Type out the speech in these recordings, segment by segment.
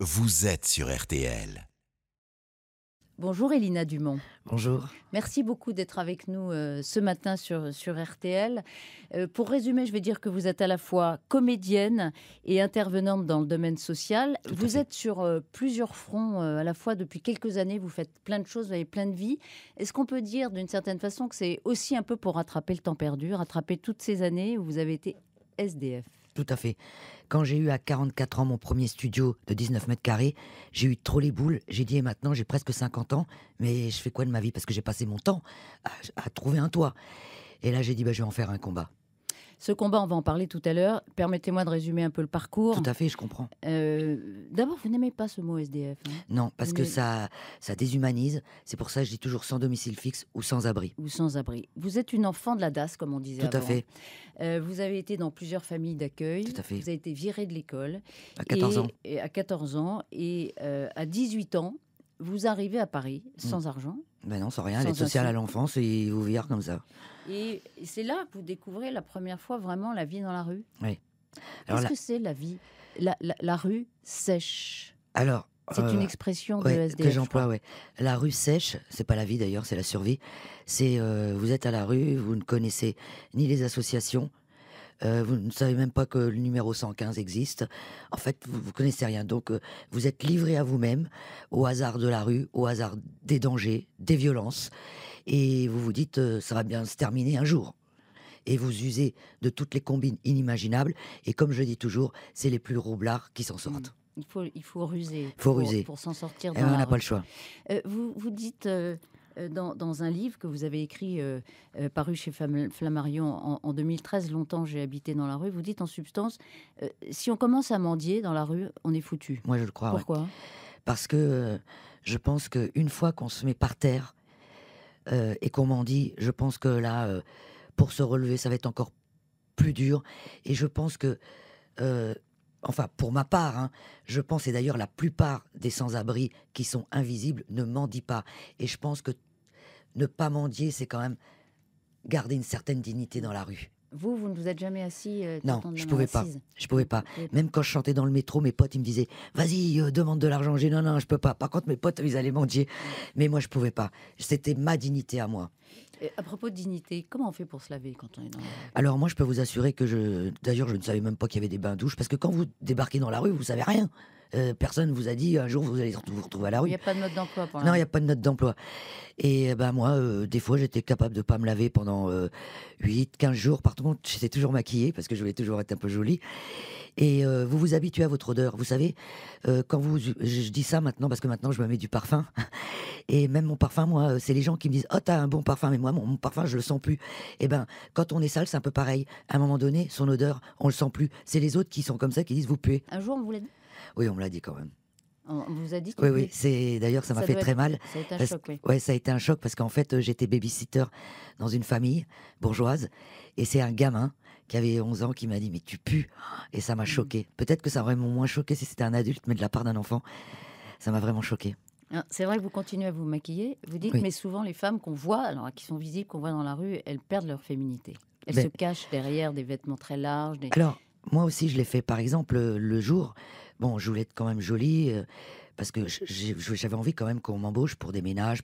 vous êtes sur RTL. Bonjour Elina Dumont. Bonjour. Merci beaucoup d'être avec nous ce matin sur RTL. Pour résumer, je vais dire que vous êtes à la fois comédienne et intervenante dans le domaine social. Tout à Vous fait. êtes sur plusieurs fronts à la fois depuis quelques années. Vous faites plein de choses, vous avez plein de vies. Est-ce qu'on peut dire d'une certaine façon que c'est aussi un peu pour rattraper le temps perdu, rattraper toutes ces années où vous avez été SDF? Tout à fait. Quand j'ai eu à 44 ans mon premier studio de 19 mètres carrés, j'ai eu trop les boules. J'ai dit, et maintenant j'ai presque 50 ans, mais je fais quoi de ma vie? Parce que j'ai passé mon temps à trouver un toit. Et là j'ai dit, je vais en faire un combat. Ce combat, on va en parler tout à l'heure. Permettez-moi de résumer un peu le parcours. Tout à fait, je comprends. D'abord, vous n'aimez pas ce mot SDF, hein, Non, parce que Mais- ça déshumanise. C'est pour ça que je dis toujours sans domicile fixe ou sans abri. ou sans-abri. Vous êtes une enfant de la DAS, comme on disait Tout à avant. fait, Vous avez été dans plusieurs familles d'accueil. tout à fait. Vous avez été virée de l'école. À 14 ans. Et à 14 ans. Et à 18 ans, vous arrivez à Paris sans argent. Ben non, sans rien. Sans L'aide sociale un à sou. l'enfance, et vous virent comme ça. Et c'est là que vous découvrez la première fois vraiment la vie dans la rue. Oui. Alors Qu'est-ce là- que c'est la vie la rue sèche. Alors. C'est une expression de Ouais, SDF. que je j'emploie, crois. ouais. La rue sèche, c'est pas la vie d'ailleurs, c'est la survie. C'est vous êtes à la rue, vous ne connaissez ni les associations, vous ne savez même pas que le numéro 115 existe. En fait, vous connaissez rien. Donc, vous êtes livré à vous-même, au hasard de la rue, au hasard des dangers, des violences, et vous vous dites, ça va bien se terminer un jour. Et vous usez de toutes les combines inimaginables. Et comme je dis toujours, c'est les plus roublards qui s'en sortent. Il faut ruser Faut ruser. pour s'en sortir Et dans on la n'a rue. pas le choix. Vous dites dans un livre que vous avez écrit, paru chez Flammarion en 2013, longtemps j'ai habité dans la rue, vous dites en substance, si on commence à mendier dans la rue, on est foutu. Moi, je le crois. Ouais. Pourquoi? Parce que je pense qu'une fois qu'on se met par terre et qu'on mendie, je pense que là, pour se relever, ça va être encore plus dur. Et je pense que, enfin, pour ma part, hein, je pense, et d'ailleurs la plupart des sans-abri qui sont invisibles ne mendient pas. Et je pense que ne pas mendier, c'est quand même garder une certaine dignité dans la rue. Vous ne vous êtes jamais assis Non, t'entendre je la main pouvais pas. assise. Je pouvais pas. Vous pouvez Même quand je chantais dans le métro, mes potes, ils me disaient « Vas-y, demande de l'argent. » J'ai dit « Non, je peux pas. » Par contre, mes potes, ils allaient mendier. Mais moi, je pouvais pas. C'était ma dignité à moi. À propos de dignité, comment on fait pour se laver quand on est dans la rue? Alors moi, je peux vous assurer que d'ailleurs, je ne savais même pas qu'il y avait des bains-douches. Parce que quand vous débarquez dans la rue, vous savez rien. Personne ne vous a dit un jour, vous allez vous retrouver à la Il rue. n'y a pas de mode d'emploi pour la Non, il rue. n'y a pas de note d'emploi. Et ben moi, des fois, j'étais capable de pas me laver pendant 8, 15 jours. Par contre, j'étais toujours maquillée parce que je voulais toujours être un peu jolie. Et vous vous habituez à votre odeur. Vous savez, je dis ça maintenant parce que maintenant, je me mets du parfum. Et même mon parfum, moi, c'est les gens qui me disent « Oh, t'as un bon parfum ». Mais moi, mon parfum, je le sens plus. Et ben, quand on est sale, c'est un peu pareil. À un moment donné, son odeur, on le sent plus. C'est les autres qui sont comme ça, qui disent « Vous puez ». Un jour, on vous l'a dit? Oui, on me l'a dit quand même. On vous a dit Oui, qu'il oui. plaît. D'ailleurs, ça m'a Ça fait doit très être- mal. Ça a été un Parce- choc, oui. Ouais, ça a été un choc parce qu'en fait, j'étais babysitter dans une famille bourgeoise et c'est un gamin qui avait 11 ans qui m'a dit mais tu pues et ça m'a choqué. Peut-être que ça aurait moins choqué si c'était un adulte, mais de la part d'un enfant, ça m'a vraiment choqué. Ah, c'est vrai que vous continuez à vous maquiller. Vous dites, Oui. mais souvent les femmes qu'on voit, alors qui sont visibles, qu'on voit dans la rue, elles perdent leur féminité. Elles Ben- se cachent derrière des vêtements très larges. Alors, moi aussi, je l'ai fait. Par exemple, le jour, bon, je voulais être quand même jolie parce que j'avais envie quand même qu'on m'embauche pour des ménages,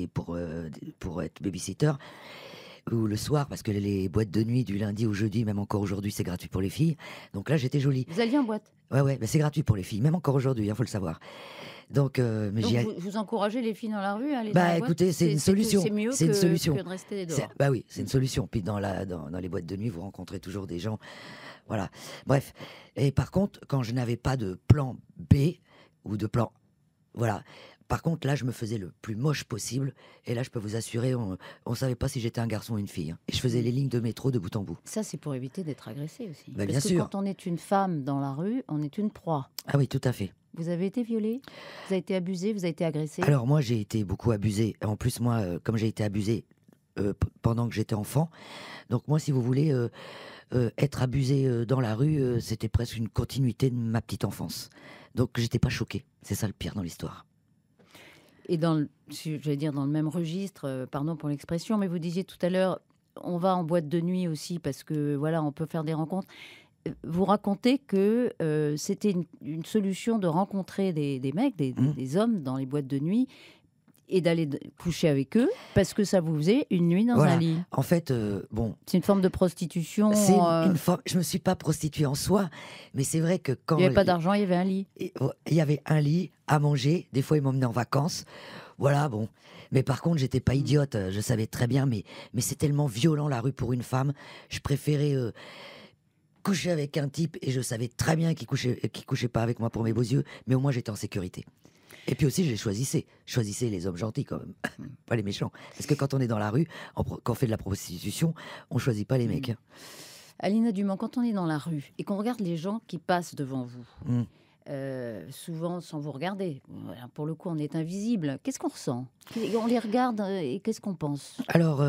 pour être babysitter. Ou le soir, parce que les boîtes de nuit du lundi au jeudi, même encore aujourd'hui, c'est gratuit pour les filles. Donc là, j'étais jolie. Vous alliez en boîte. Ouais, mais c'est gratuit pour les filles, même encore aujourd'hui, il faut le savoir. Donc, mais Donc j'y vous encouragez les filles dans la rue à aller dans Bah la boîte. écoutez, c'est une solution. C'est mieux C'est une solution. solution. que de rester C'est- dehors. Bah oui, c'est une solution. Puis dans les boîtes de nuit, vous rencontrez toujours des gens. Voilà. Bref. Et par contre, quand je n'avais pas de plan B ou de plan. Voilà. Par contre, là, je me faisais le plus moche possible. Et là, je peux vous assurer, on ne savait pas si j'étais un garçon ou une fille. Hein. Et je faisais les lignes de métro de bout en bout. Ça, c'est pour éviter d'être agressé aussi. Bah, Parce bien que sûr. quand on est une femme dans la rue, on est une proie. Ah oui, tout à fait. Vous avez été violée, vous avez été abusée, vous avez été agressée. Alors moi, j'ai été beaucoup abusée. En plus, moi, comme j'ai été abusée pendant que j'étais enfant, donc moi, si vous voulez, être abusée dans la rue, c'était presque une continuité de ma petite enfance. Donc j'étais pas choquée. C'est ça le pire dans l'histoire. Et j'allais dire dans le même registre, pardon pour l'expression, mais vous disiez tout à l'heure, on va en boîte de nuit aussi parce que voilà, on peut faire des rencontres. vous racontez que c'était une solution de rencontrer des mecs, des hommes dans les boîtes de nuit et d'aller coucher avec eux parce que ça vous faisait une nuit dans un lit. En fait, bon, c'est une forme de prostitution. c'est une forme. Je me suis pas prostituée en soi, mais c'est vrai que quand il n'y avait pas d'argent, il y avait un lit. Il y avait un lit à manger. Des fois, ils m'emmenaient en vacances. Voilà, bon. Mais par contre, j'étais pas idiote. Je savais très bien, mais c'est tellement violent la rue pour une femme. Je préférais coucher avec un type et je savais très bien qu'il couchait pas avec moi pour mes beaux yeux, mais au moins j'étais en sécurité. Et puis aussi, je choisissais les hommes gentils quand même, pas les méchants. Parce que quand on est dans la rue, quand on fait de la prostitution, on choisit pas les mecs. Alina Dumont, quand on est dans la rue et qu'on regarde les gens qui passent devant vous, souvent sans vous regarder, pour le coup on est invisible, qu'est-ce qu'on ressent? On les regarde et qu'est-ce qu'on pense? Alors,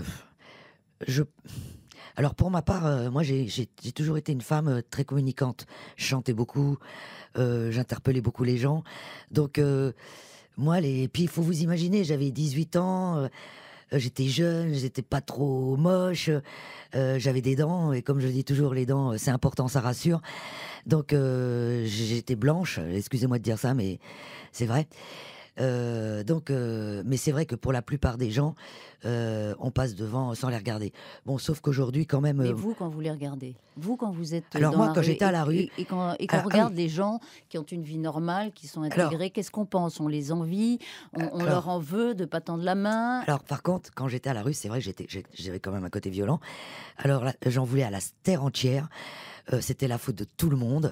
pour ma part, moi j'ai toujours été une femme très communicante. Je chantais beaucoup, j'interpellais beaucoup les gens. Donc, puis il faut vous imaginer, j'avais 18 ans, j'étais jeune, j'étais pas trop moche, j'avais des dents, et comme je dis toujours, les dents, c'est important, ça rassure. Donc, j'étais blanche, excusez-moi de dire ça, mais c'est vrai. Mais c'est vrai que pour la plupart des gens, on passe devant sans les regarder. Bon, sauf qu'aujourd'hui, quand même. Mais vous, quand vous les regardez, vous, quand vous êtes. Alors, dans moi, la quand rue j'étais à la rue. Et qu'on regarde les gens qui ont une vie normale, qui sont intégrés, qu'est-ce qu'on pense? On les envie, on leur en veut de pas tendre la main. Alors, par contre, quand j'étais à la rue, c'est vrai, j'avais quand même un côté violent. Alors là, j'en voulais à la terre entière. C'était la faute de tout le monde.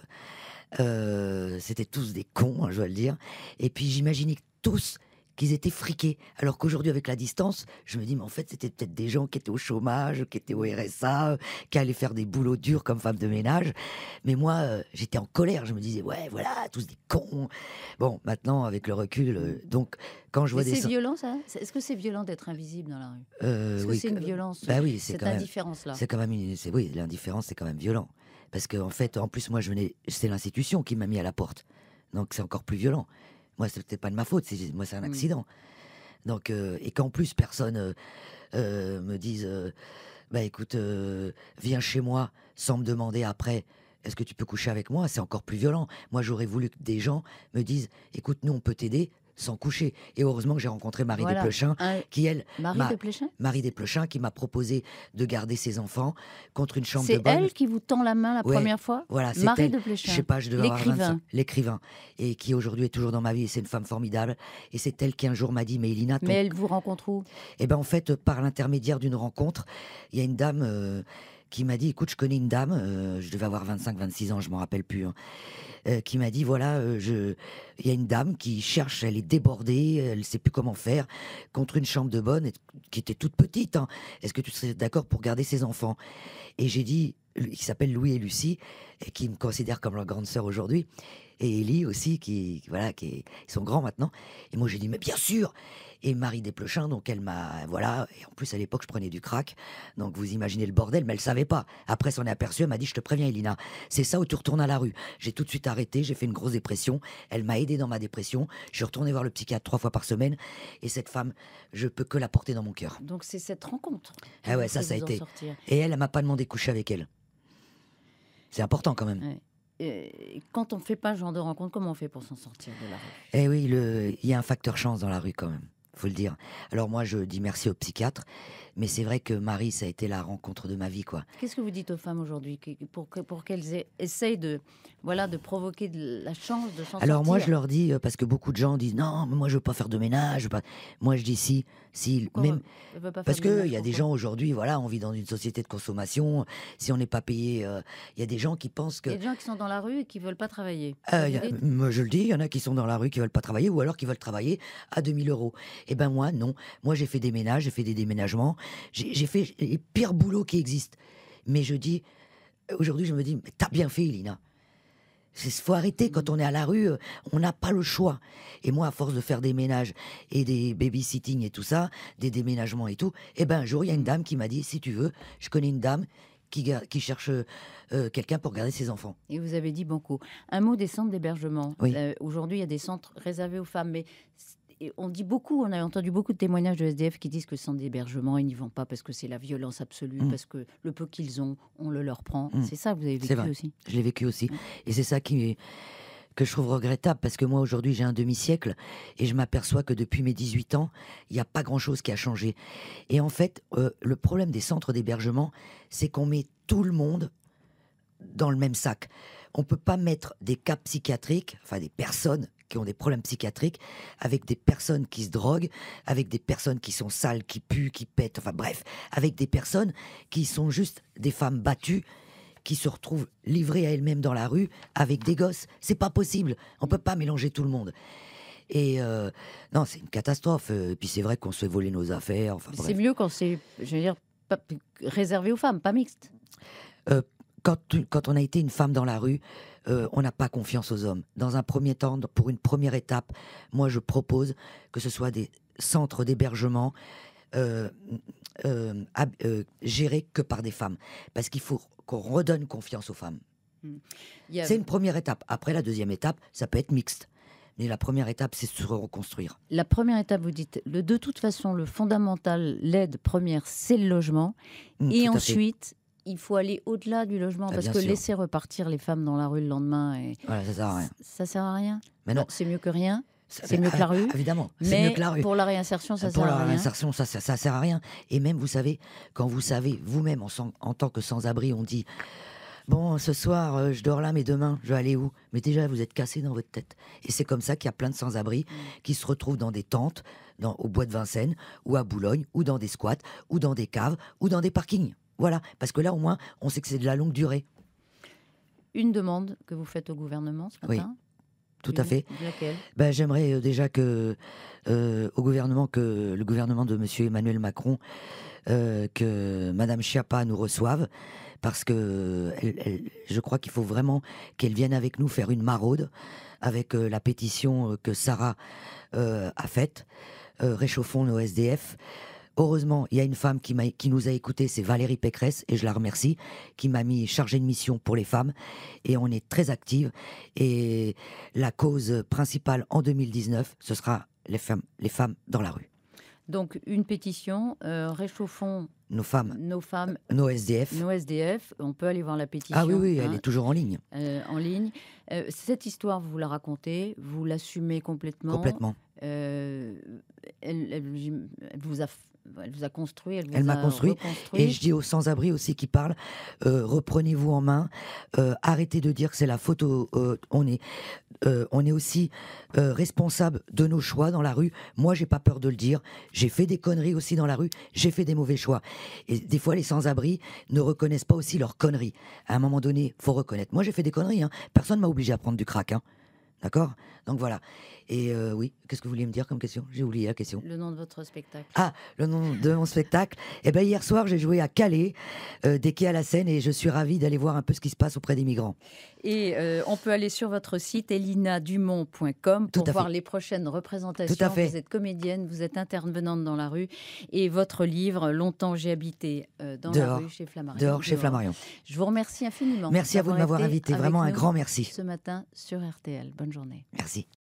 C'était tous des cons, hein, je dois le dire. Et puis j'imaginais tous qu'ils étaient friqués. Alors qu'aujourd'hui, avec la distance, je me dis, mais en fait, c'était peut-être des gens qui étaient au chômage, qui étaient au RSA, qui allaient faire des boulots durs comme femme de ménage. Mais moi, j'étais en colère. Je me disais, ouais, voilà, tous des cons. Bon, maintenant, avec le recul, donc, quand je vois c'est violent, ça? Est-ce que c'est violent d'être invisible dans la rue? Est-ce que c'est une violence? Bah oui, cette indifférence-là. C'est quand même oui, l'indifférence, c'est quand même violent. Parce qu'en fait, en plus, moi, c'est l'institution qui m'a mis à la porte. Donc, c'est encore plus violent. Moi, c'était pas de ma faute. Moi, c'est un accident. Donc, et qu'en plus, personne me dise, bah écoute, viens chez moi sans me demander après, est-ce que tu peux coucher avec moi? C'est encore plus violent. Moi, j'aurais voulu que des gens me disent, écoute, nous, on peut t'aider sans coucher. Et heureusement que j'ai rencontré Marie Desplechin, qui elle... Marie Desplechin, qui m'a proposé de garder ses enfants contre une chambre de bonne. C'est elle qui vous tend la main la première fois? Voilà, c'est Marie elle. Desplechin. Je sais pas, je devais avoir 25. L'écrivain. Et qui aujourd'hui est toujours dans ma vie. Et c'est une femme formidable. Et c'est elle qui un jour m'a dit, mais Elina... Mais elle vous rencontre où? Eh ben en fait, par l'intermédiaire d'une rencontre, il y a une dame... qui m'a dit, écoute, je connais une dame, je devais avoir 25-26 ans, je m'en rappelle plus, qui m'a dit, voilà, il y a une dame qui cherche, elle est débordée, elle sait plus comment faire, contre une chambre de bonne, qui était toute petite, hein. Est-ce que tu serais d'accord pour garder ses enfants? Et j'ai dit, qui s'appelle Louis et Lucie, et qui me considèrent comme leur grande sœur aujourd'hui, et Élie aussi, ils sont grands maintenant. Et moi, j'ai dit, mais bien sûr! Et Marie Desplechin, donc elle m'a, voilà, et en plus à l'époque je prenais du crack, donc vous imaginez le bordel, mais elle savait pas. Après s'en est aperçue, elle m'a dit, je te préviens Elina, c'est ça où tu retournes à la rue. J'ai tout de suite arrêté, j'ai fait une grosse dépression, elle m'a aidé dans ma dépression, je suis retourné voir le psychiatre 3 fois par semaine, et cette femme, je peux que la porter dans mon cœur. Donc c'est cette rencontre. Ah ouais, ça a été. Et elle m'a pas demandé de coucher avec elle. C'est important quand même. Ouais. Quand on ne fait pas ce genre de rencontre, comment on fait pour s'en sortir de la rue? Eh oui, il y a un facteur chance dans la rue quand même. Faut le dire. Alors moi, je dis merci au psychiatre, mais c'est vrai que Marie, ça a été la rencontre de ma vie, quoi. Qu'est-ce que vous dites aux femmes aujourd'hui pour qu'elles essayent de provoquer de la chance de s'en sortir? Alors moi, je leur dis, parce que beaucoup de gens disent non, mais moi je veux pas faire de ménage. Moi, je dis si, même parce que il y a des gens aujourd'hui, voilà, on vit dans une société de consommation. Si on n'est pas payé, il y a des gens qui pensent que. Il y a des gens qui sont dans la rue et qui veulent pas travailler. Moi, je le dis, il y en a qui sont dans la rue qui veulent pas travailler, ou alors qui veulent travailler à 2000 €. Eh ben moi, non. Moi, j'ai fait des ménages, j'ai fait des déménagements. J'ai fait les pires boulots qui existent. Mais je dis, aujourd'hui, je me dis, mais t'as bien fait, Elina. Il faut arrêter, quand on est à la rue, on n'a pas le choix. Et moi, à force de faire des ménages et des babysitting et tout ça, des déménagements et tout, eh ben, un jour, il y a une dame qui m'a dit, si tu veux, je connais une dame qui cherche quelqu'un pour garder ses enfants. Et vous avez dit banco. Un mot des centres d'hébergement. Oui. Aujourd'hui, il y a des centres réservés aux femmes, mais Et on dit beaucoup, on a entendu beaucoup de témoignages de SDF qui disent que sans d'hébergement, ils n'y vont pas parce que c'est la violence absolue, parce que le peu qu'ils ont, on le leur prend. C'est ça que vous avez C'est vécu vrai. aussi. Je l'ai vécu aussi. Et c'est ça que je trouve regrettable, parce que moi, aujourd'hui, j'ai un demi-siècle et je m'aperçois que depuis mes 18 ans, il n'y a pas grand-chose qui a changé. Et en fait, le problème des centres d'hébergement, c'est qu'on met tout le monde dans le même sac. On ne peut pas mettre des cas psychiatriques, enfin des personnes qui ont des problèmes psychiatriques, avec des personnes qui se droguent, avec des personnes qui sont sales, qui puent, qui pètent, enfin bref, avec des personnes qui sont juste des femmes battues, qui se retrouvent livrées à elles-mêmes dans la rue avec des gosses. C'est pas possible. On peut pas mélanger tout le monde. Et non, c'est une catastrophe. Et puis c'est vrai qu'on se fait voler nos affaires. Enfin, C'est bref. mieux quand c'est, je veux dire, réservé aux femmes, pas mixte. Quand on a été une femme dans la rue, on n'a pas confiance aux hommes. Dans un premier temps, pour une première étape, moi je propose que ce soit des centres d'hébergement gérés que par des femmes. Parce qu'il faut qu'on redonne confiance aux femmes. C'est une première étape. Après, la deuxième étape, ça peut être mixte. Mais la première étape, c'est se reconstruire. La première étape, vous dites, de toute façon, le fondamental, l'aide première, c'est le logement. Et Tout à fait. ensuite, il faut aller au-delà du logement. Parce bien que sûr. laisser repartir les femmes dans la rue le lendemain, Voilà, ça sert à rien. ça sert à rien. Mais non. Bon, c'est mieux que rien. Ça- C'est mieux que la rue. Évidemment, c'est Mais mieux que la rue. pour la réinsertion, ça Pour sert la à rien. réinsertion, ça sert à rien. Et même, vous savez, quand vous savez, vous-même, en tant que sans-abri, on dit bon, ce soir, je dors là, mais demain, je vais aller où? Mais déjà, vous êtes cassé dans votre tête. Et c'est comme ça qu'il y a plein de sans-abri qui se retrouvent dans des tentes, au bois de Vincennes, ou à Boulogne, ou dans des squats, ou dans des caves, ou dans des parkings. Voilà. Parce que là, au moins, on sait que c'est de la longue durée. Une demande que vous faites au gouvernement ce Oui, matin. tout à fait. Laquelle? Ben, j'aimerais déjà que le gouvernement de Monsieur Emmanuel Macron, que Madame Schiappa nous reçoive, parce que je crois qu'il faut vraiment qu'elle vienne avec nous faire une maraude avec la pétition que Sarah a faite, réchauffons nos SDF. Heureusement, il y a une femme qui nous a écoutés, c'est Valérie Pécresse, et je la remercie, qui m'a mis chargée de mission pour les femmes, et on est très active. Et la cause principale en 2019, ce sera les femmes dans la rue. Donc, une pétition, réchauffons Nos femmes, nos femmes, nos SDF. nos SDF. On peut aller voir la pétition. Ah oui, oui, hein, elle est toujours en ligne. en ligne. Cette histoire, vous la racontez, vous l'assumez complètement. Complètement. Elle vous a construit, Elle m'a construit. reconstruit. Et je dis aux sans-abri aussi qui parlent, reprenez-vous en main, arrêtez de dire que c'est la faute. On est aussi responsable de nos choix dans la rue. Moi, j'ai pas peur de le dire. J'ai fait des conneries aussi dans la rue. J'ai fait des mauvais choix. Et des fois, les sans-abri ne reconnaissent pas aussi leurs conneries. À un moment donné, faut reconnaître. Moi, j'ai fait des conneries. Hein. Personne m'a obligé à prendre du crack. Hein. D'accord? Donc voilà. Et oui, qu'est-ce que vous vouliez me dire comme question? J'ai oublié la question. Le nom de votre spectacle. Ah, le nom de mon spectacle. Eh bien, hier soir, j'ai joué à Calais, des quais à la Seine, et je suis ravie d'aller voir un peu ce qui se passe auprès des migrants. Et on peut aller sur votre site elinadumont.com pour Tout à voir fait. les prochaines représentations. Tout à fait. Vous êtes comédienne, vous êtes intervenante dans la rue. Et votre livre, Longtemps j'ai habité dans la Dehors. rue chez Flammarion. Dehors, chez Flammarion. Je vous remercie infiniment. Merci à vous de m'avoir été invité. avec Vraiment un nous grand merci. Ce matin sur RTL. Bonne journée. Merci.